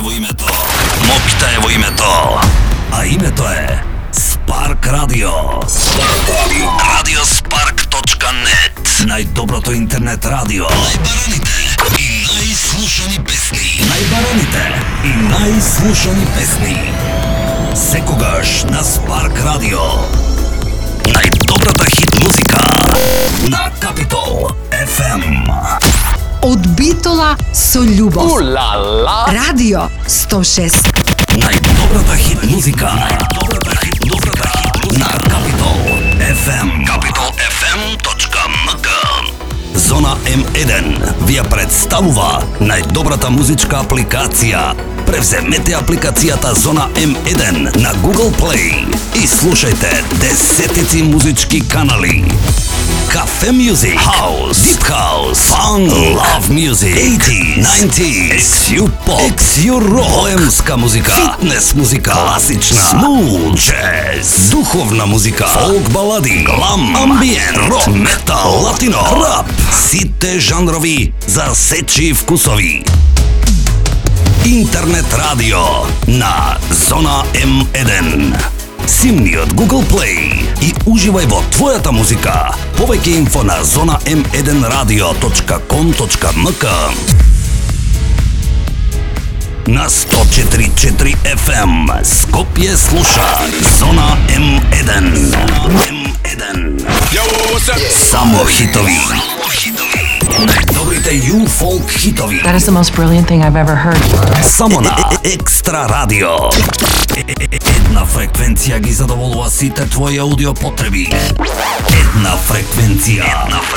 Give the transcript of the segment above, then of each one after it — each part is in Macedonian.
Моктаево името. Моктаево името. А името е Spark Radio. Radiospark.net. Най-доброто интернет радио. Най-бараните и най-слушани песни. Най-бараните и най-слушани песни. Секогаш на Spark Radio. Най-добрата хит музика на Capital FM. Од Битола со љубов. Улала! Радио 106. Най-добрата хит музика. Най-добрата хит музика на Capital FM. CapitalFM.mk. Зона М1 ви ја представува најдобрата музичка апликација. Превземете апликацијата Зона М1 на Google Play и слушајте десетици музички канали. Cafe Music, House, Deep House, Funk, Love Music, 80s, 90s, XU Pop, XU Rock, поемска музика, фитнес музика, класична, смут, джез, духовна музика, фолк балади, глам, амбиент, рок, метал, латино, рап, сите жанрови за сечи вкусови. Интернет радио на Зона М1. Симни од Google Play и уживај во твојата музика. Повеќе инфо на zonam1radio.com.mk. На 104.4 FM Скопје слуша Зона М1. Само хитови. Најдобрите ю-фолк хитови. That is the most brilliant thing I've ever heard. Само на Екстра Радио. Една фреквенција ги задоволува сите твои аудио потреби. Една фреквенција.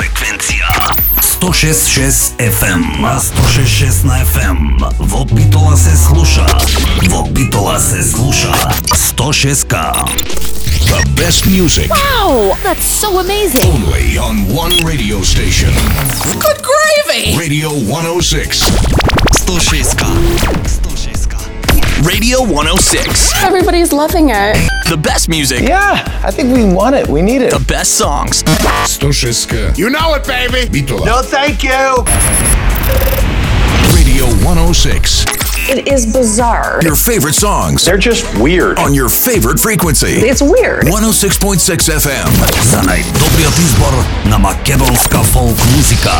106.6 FM. На 106.6 на FM. Во Битола се слуша. 106К. The best music. Wow, that's so amazing. Only on one radio station. Good gravy. Radio 106. 106К. Radio 106. Everybody's loving it. The best music. Yeah, I think we want it. We need it. The best songs. 106. You know it, baby. Bitola. No, thank you. Radio 106. It is bizarre. Your favorite songs They're just weird. on your favorite frequency. It's weird. 106.6 FM. За најдобриот избор на македонска фолк музика.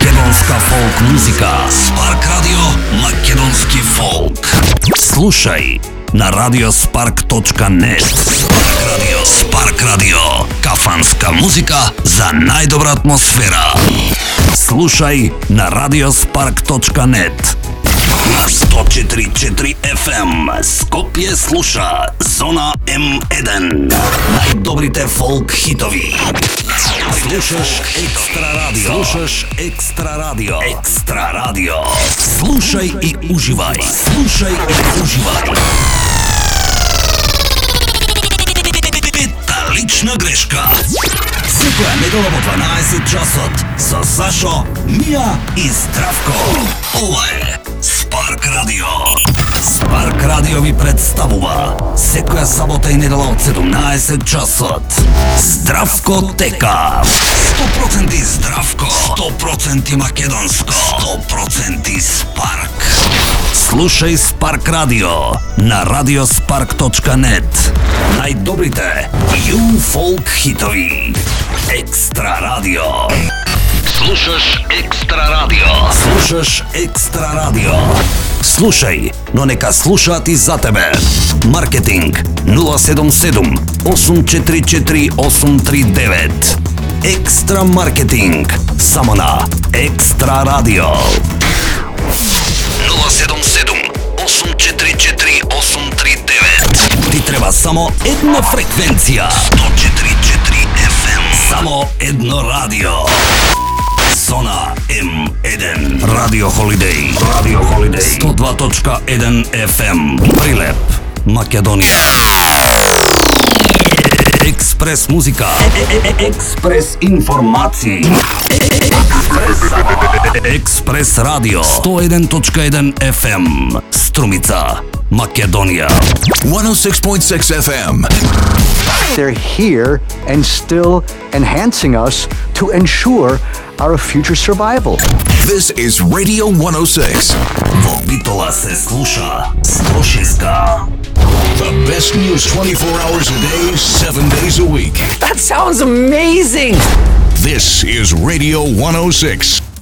Spark Radio македонски фолк. Слушај на radiospark.net. Spark Radio. Кафанска музика за најдобра атмосфера. Слушај на radiospark.net. На 104.4 FM Скопје слуша Зона М1. Најдобрите фолк хитови. Слушаш Екстра Радио. Слушај и уживај. Пета лична грешка. Секоја недела во 12 часот со Сашо, Мија и Здравко. Ова е Spark Radio. Spark Radio ви представува секоја сабота и недела од 17 часот Здравко тека. 100% Здравко, 100% македонско, 100% Spark. Слушај Spark Radio на radiospark.net. Најдобрите ю-фолк хитови. Екстра Радио. Слушаш Екстра Радио. Слушај, но нека слушаат и за тебе. Маркетинг 077 844 839. Екстра маркетинг само на Екстра Радио. 077 844 839. Ти треба само една фреквенција. 104.4 FM. Само едно радио. Зона М1. Радио Холидей. 102.1 FM. Прилеп, Македонија. Експрес музика. Експрес информации. Експрес радио. 101.1 FM. Струмица, Македония. 106.6 FM. They're here and still enhancing us to ensure our future survival. This is Radio 106. Во Битола се слуша 106. The best news 24 hours a day, 7 days a week. That sounds amazing. This is Radio 106.